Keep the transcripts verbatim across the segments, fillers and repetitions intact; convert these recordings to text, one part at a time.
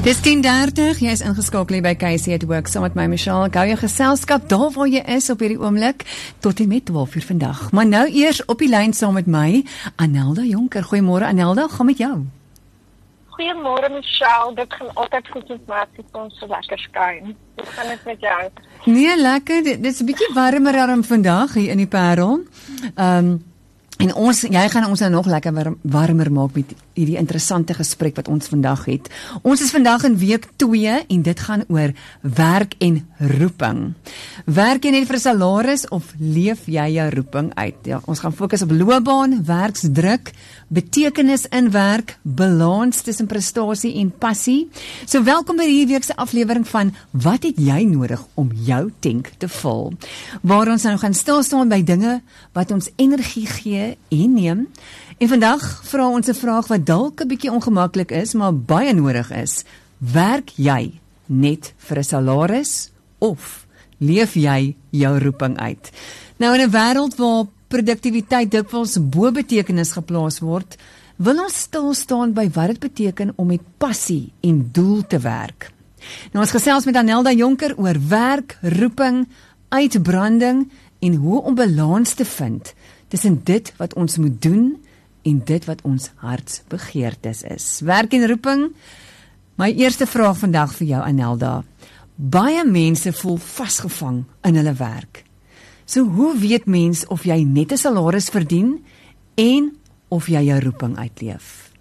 Dis tien dertig, jy is ingeskakel hier by K C at Work, saam met my Michelle. Ek hou jou geselskap daar waar jy is op hierdie oomblik, tot en met twaalf uur vandag. Maar nou eers op die lyn saam met my, Anelda Jonker. Goeiemôre Anelda, gaan met jou? Goeiemôre Michelle, dit gaan altyd goed met my, as ons so lekker skyn. Dit gaan net met jou. Nee, lekker, dit, dit is 'n bietjie warmer daarom vandag hier in die Parel. Ehm um, En ons, jy gaan ons nou nog lekker warm, warmer maak met hierdie interessante gesprek wat ons vandag het. Ons is vandag in week twee en dit gaan oor werk en roeping. Werk jy net vir 'n salaris of leef jy jou roeping uit? Ja, ons gaan fokus op loopbaan, werksdruk, betekenis in werk, balans tussen prestasie en passie. So welkom by hierdie week se aflewering van Wat het jy nodig om jou tank te vul? Waar ons nou gaan stil staan by dinge wat ons energie gee en neem. En vandag vra ons 'n vraag wat dalk 'n bietjie ongemaklik is, maar baie nodig is. Werk jy net vir 'n salaris of leef jy jou roeping uit? Nou in 'n wêreld waar produktiwiteit dikwels bo betekenis geplaas word, wil ons stil staan by wat dit beteken om met passie en doel te werk. Nou ons gesels met Anelda Jonker oor werk, roeping, uitbranding en hoe om balans te vind tussen dit wat ons moet doen en dit wat ons hartsbegeertes is. Werk en roeping. My eerste vraag vandag vir jou, Anelda. Baie mense voel vasgevang in hulle werk. So hoe weet mens of jy net 'n salaris verdien en of jy jou roeping uitleef?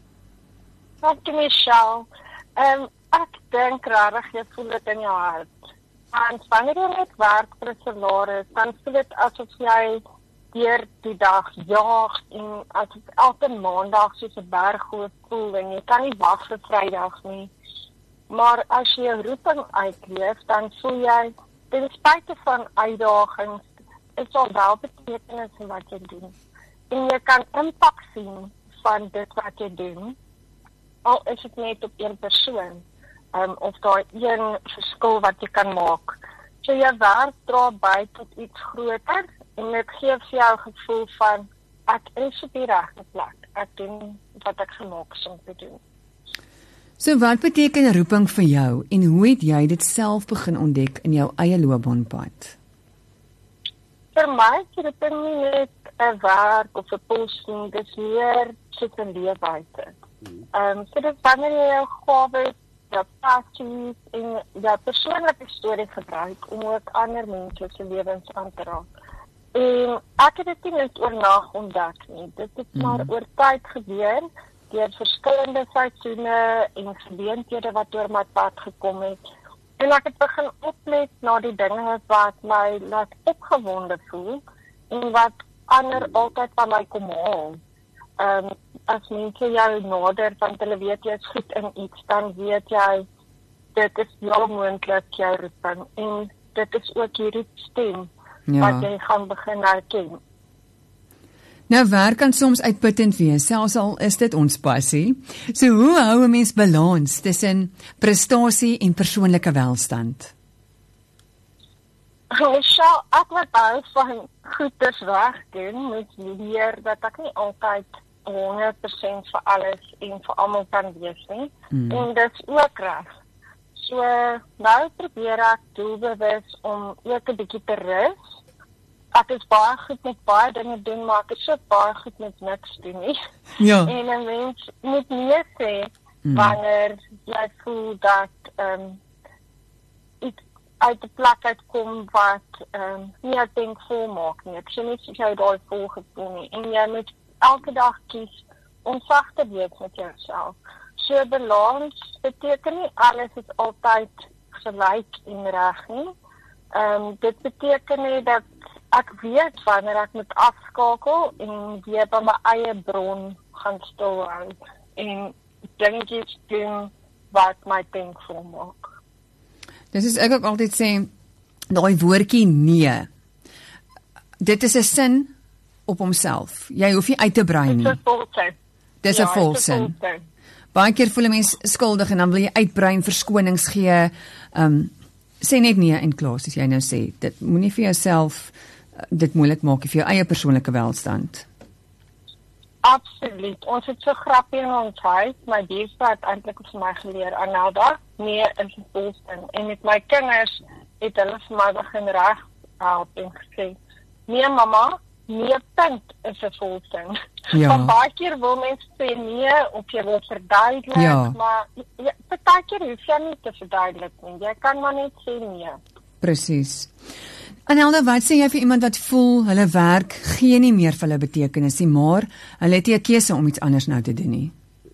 Dankie Michelle. Um, ek dink regtig jy voel dit in jou hart. En wanneer jy net werk vir 'n salaris, dan voel dit asof jy deur die dag jaag en as het elke maandag soos 'n berg hoog voel en jy kan nie wag vir Vrydag nie. Maar as jy jou roeping uitleef, dan voel jy ten spyte van uitdagings is al wel betekenis in wat jy doen. En jy kan impak sien van dit wat jy doen, al is dit net op een persoon, um, of daar een verskil wat jy kan maak. So jou werk dra by tot iets groter, en dit gee vir jou 'n gevoel van, ek is op die regte plek, ek doen wat ek gemaak is om te doen. So wat beteken 'n roeping vir jou, en hoe het jy dit self begin ontdek in jou eie loopbaanpad? Vir my is roeping nie net 'n werk of 'n pos nie, dit is meer soos 'n leefwyse. Um, so dit is wanneer jy jou gawes, jou passies en jou persoonlike storie gebruik om ook ander mense se lewens aan te raak. En ek het dit nie net oornag ontdek nie, dit het mm. maar oor tyd gebeur, deur verskillende seisoene en geleenthede wat oor my pad gekom het. En ek het begin oplet na die dinge wat my laat opgewonde voel, en wat ander altyd van my kom haal. Um, as mense jou nader, want hulle weet jy is goed in iets, dan weet jy, dit is jou moontlik jou roeping, en dit is ook die roepstem, ja, wat jy gaan begin herken. Nou werk kan soms uitputtend wees, selfs al is dit ons passie. So hoe hou 'n mens balans tussen prestasie en persoonlike welstand? Michelle, ek wat hou van goeders wegdoen, moet leer dat ek nie altyd honderd persent vir alles en vir almal kan wees nie. Hmm. En dit is ook reg. So nou probeer ek doelbewus om ook 'n bietjie te rus. Ek is baie goed met baie dinge doen, maar ek is so baie goed met niks doen nie. Ja. En 'n mens moet meer sê, mm. wanneer jy voel dat um, iets uit 'n plek uitkom wat um, nie jou denk vol maak nie. Ek sê nie as jy daai vol gevoel nie. En jy moet elke dag kies om sag te wees met jouself. So balans beteken nie alles is altyd gelyk en reg nie. Um, dit beteken nie dat ek weet wanneer ek moet afskakel en weer by my eie bron gaan stilhou en dingetjies doen wat my denk vol maak. Dis is ek ook altyd sê, daai woordjie nee. Dit is 'n sin op homself. Jy hoef nie uit te brei nie. Dit is 'n volsin. Dis 'n volsin. Baie keer voel 'n mens skuldig en dan wil jy uitbrei en verskonings gee. Um, sê net nee en klaar, soos jy nou sê. Dit moenie vir jouself dit moeilik maak vir jou eie persoonlike welstand. Absoluut. Ons het so grappie in ons huis. My buurvrou het eintlik vir my geleer, Anelda, nee is 'n volsting. En met my kinders het hulle vir my begin reg help en gesê, nee mamma, nee punt is 'n volsting. Ja. Van baie keer wil mense sê nee, of jy wil verduidelik, Ja. maar ja, baie keer hoef jy nie te verduidelik nie. Jy kan maar net sê nee. Presies. Anelda, wat sê jy vir iemand wat voel hulle werk gee nie meer vir hulle betekenis nie, maar hulle het nie 'n keuse om iets anders nou te doen nie?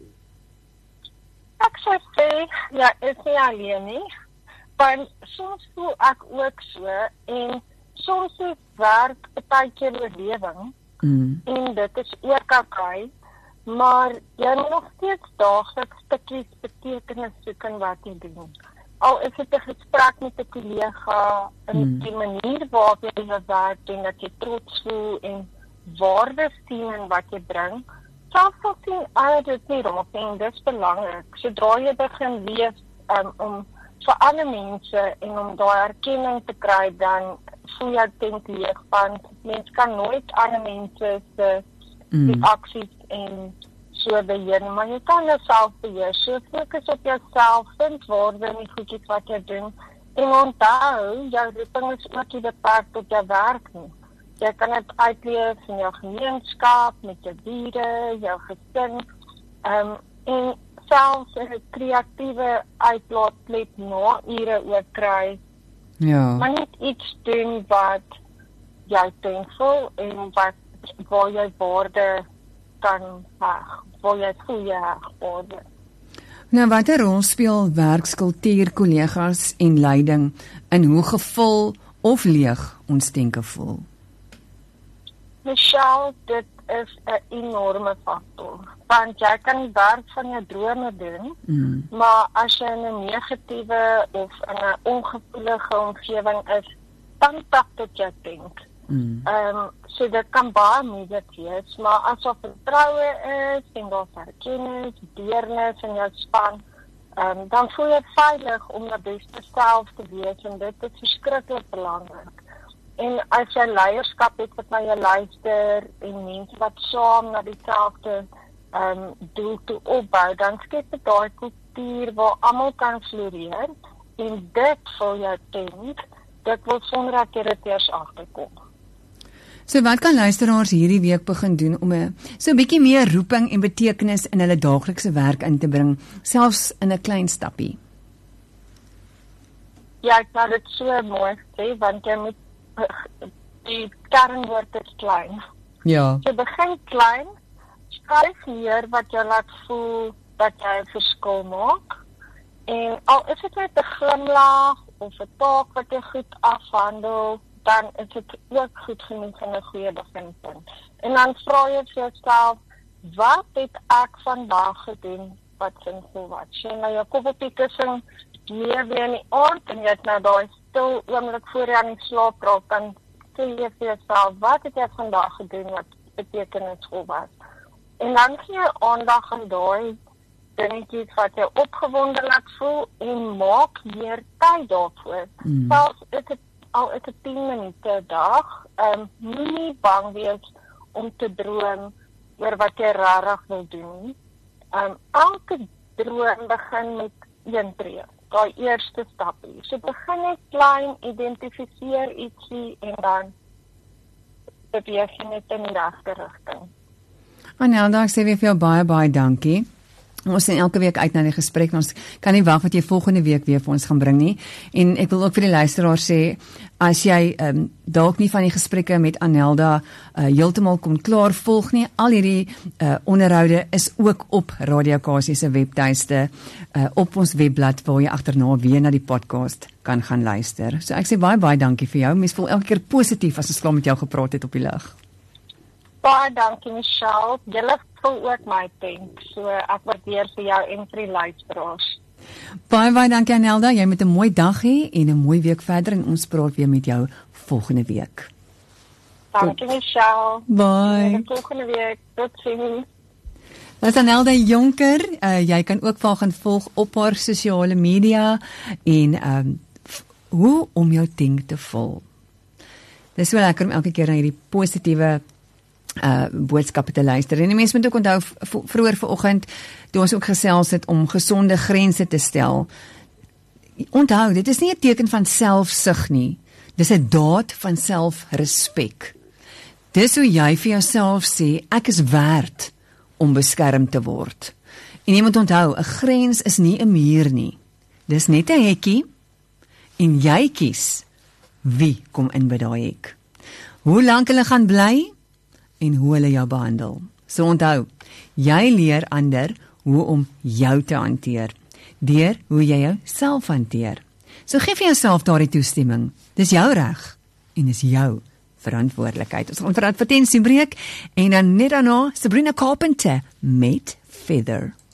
Ek sou sê, ja, is nie alleen nie. Want soms voel ek ook so, en soms is werk baie keer oorlewing, Mm. en dit is ook oké, maar jy moet nog steeds daagliks stukkies betekenis soek in wat jy doen. Al is dit 'n gesprek met 'n kollega, in Mm. die manier waarop jy jou werk doen, dat jy trots voel en waarde sien in wat jy bring, selfs al sien ander dit nie raak nie, en dis belangrik. Sodra jy begin leef um, om vir ander mense en om daai erkenning te kry, dan voel jy dink leeg, want mens kan nooit ander mense se Mm. reaksies en so beheer, maar jy kan jouself beheer. So fokus op jouself, vind waarde in die goedjies wat jy doen, en onthou, jou roeping is ook nie beperk tot jou werk nie. Jy kan dit uitleef in jou gemeenskap, met jou bure, jou gesin, um, en selfs 'n kreatiewe uitlaatklep na ure ook kry, Ja. maar net iets doen wat jy voel en wat waar jy waarde kan heg, waar jy voel jy heg waarde. Nou, watter rol speel werkskultuur, kollegas en leiding in hoe gevul of leeg ons denke voel? Michelle, dit is 'n enorme faktor, want jy kan die werk van jou drome doen, Mm. maar as jy in 'n negatiewe of in 'n ongevoelige omgewing is, dan tap dit jou denk. Mm. Ehm um, so dit kan baie moeilik wees, maar as daar vertroue is en daar's erkenning, deernis in jou span, ehm um, dan voel jy veilig om jou beste self te wees, en dit is verskriklik belangrik. En as jy leierskap het wat na jou luister en mense wat saam na dieselfde ehm um, doel toe opbou, dan skep dit daai kultuur waar almal kan floreer, en dit voel jou denk, dit wil sonder dat jy dit eers agterkom. So wat kan luisteraars hierdie week begin doen om 'n so 'n bietjie meer roeping en betekenis in hulle daaglikse werk in te bring, selfs in 'n klein stappie? Ja, ek wou dit so mooi sê, want jy moet, die kernwoord is klein. Ja. Jy begin klein, skryf neer wat jy laat voel dat jy 'n verskil maak, en al is dit net 'n glimlag of 'n taak wat jy goed afhandel, dan is dit ook goed genoeg en 'n goeie beginpunt. En dan vra jy vir jouself, wat het ek vandag gedoen wat sinvol was? As jy nou jou kop op die kussing neer weer in die aand, en jy het nou daai stil oomblik voor jy aan die slaap raak, dan sê jy vir jouself, wat het jy vandag gedoen wat betekenisvol was? En dan gee jy aandag aan daai dingetjies wat jy opgewonde laat voel, en maak meer tyd daarvoor. Mm. Selfs is dit al is dit tien minute 'n dag, um, moenie bang wees om te droom oor wat jy regtig wil doen nie. Um, elke droom begin met een tree, daai eerste stapie. So begin net klein, identifiseer ietsie, en dan beweeg jy net in die regte rigting. Anelda, ek sê weer vir jou baie baie dankie. Ons sien elke week uit na die gesprek, ons kan nie wag wat jy volgende week weer vir ons gaan bring nie. En ek wil ook vir die luisteraar sê, as jy um, dalk nie van die gesprekke met Anelda uh, heeltemal kon klaar volg nie, al hierdie uh, onderhoude is ook op Radio Kasie se webtuiste, uh, op ons webblad waar jy agterna weer na die podcast kan gaan luister. So ek sê baie baie dankie vir jou. Mens voel elke keer positief as ons klaar met jou gepraat het op die lug. Baie dankie, Michelle. Julle voel ook my denk, so ek waardeer vir jou en vir die luisteraars. Baie baie dankie Anelda, jy moet 'n mooi dag hê en 'n mooi week verder, en ons praat weer met jou volgende week. Dankie, Michelle. Bye. Tot volgende week. Tot sien. Dit is Anelda Jonker. Uh, jy kan ook vir haar gaan volg op haar sosiale media, en um, hoe om jou ding te vul. Dis so lekker om elke keer na hierdie positiewe uh boodskappe te luister. En die mense moet ook onthou vroeër vanoggend toe ons ook gesels het om gesonde grense te stel. Onthou, dit is nie 'n teken van selfsug nie. Dis 'n daad van selfrespek. Dis hoe jy vir jouself sê, ek is werd om beskerm te word. En jy moet onthou, 'n grens is nie 'n muur nie. Dis net 'n hekkie en jy kies wie kom in by daai hek. Hoe lank hulle gaan bly en hoe hulle jou behandel. So onthou, jy leer ander hoe om jou te hanteer, deur hoe jy jouself hanteer. So gee vir jouself daardie toestemming. Dis jou reg en dis jou verantwoordelikheid. Ons gaan vir advertensie breek en dan net daarna Sabrina Carpenter met Feather.